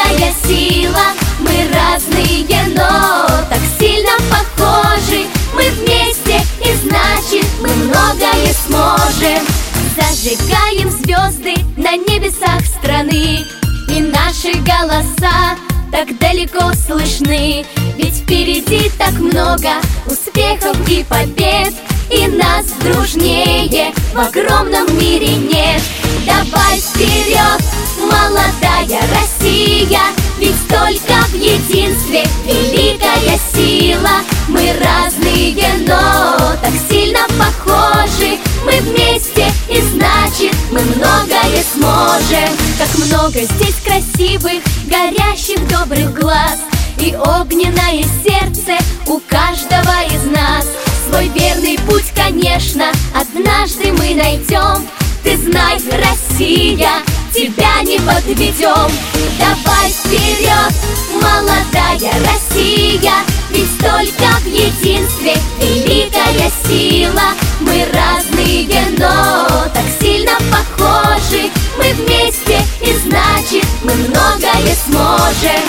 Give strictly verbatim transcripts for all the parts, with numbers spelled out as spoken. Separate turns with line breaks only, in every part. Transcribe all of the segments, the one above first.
великая сила. Мы разные, но так сильно похожи. Мы вместе, и значит мы многое сможем. Зажигаем звезды на небесах страны, и наши голоса так далеко слышны. Ведь впереди так много успехов и побед, и нас дружнее в огромном мире нет. Давай вперед, молодая Россия, ведь только в единстве великая сила. Мы разные, но так сильно похожи. Мы вместе, и значит мы многое сможем. Как много здесь красивых, горящих добрых глаз, и огненное сердце у каждого из нас. Свой верный путь, конечно, однажды мы найдем. Ты знай, Россия, тебя не подведем. Давай вперед, молодая Россия, ведь только в единстве великая сила. Мы разные, но так сильно похожи. Мы вместе, и значит мы многое сможем.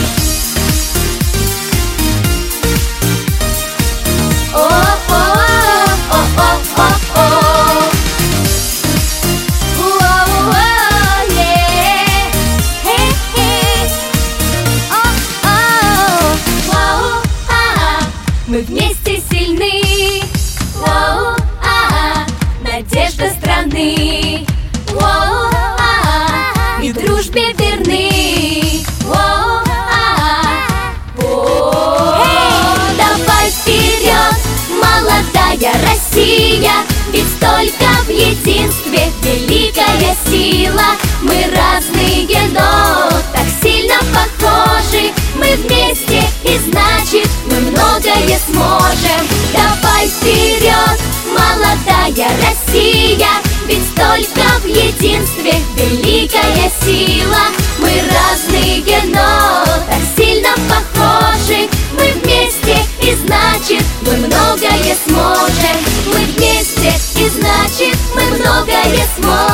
Мы вместе сильны, воу, а, надежда страны, воу, а, и дружбе верны, воу, а, о, давай вперед, молодая Россия, ведь только в единстве великая сила. Мы разные, но так сильно похожи. Мы вместе, и значит мы многое сможем. Давай вперед, молодая Россия, ведь только в единстве великая сила. Мы разные, но так сильно похожи. Мы вместе, и значит мы многое сможем. Мы вместе, и значит мы многое сможем.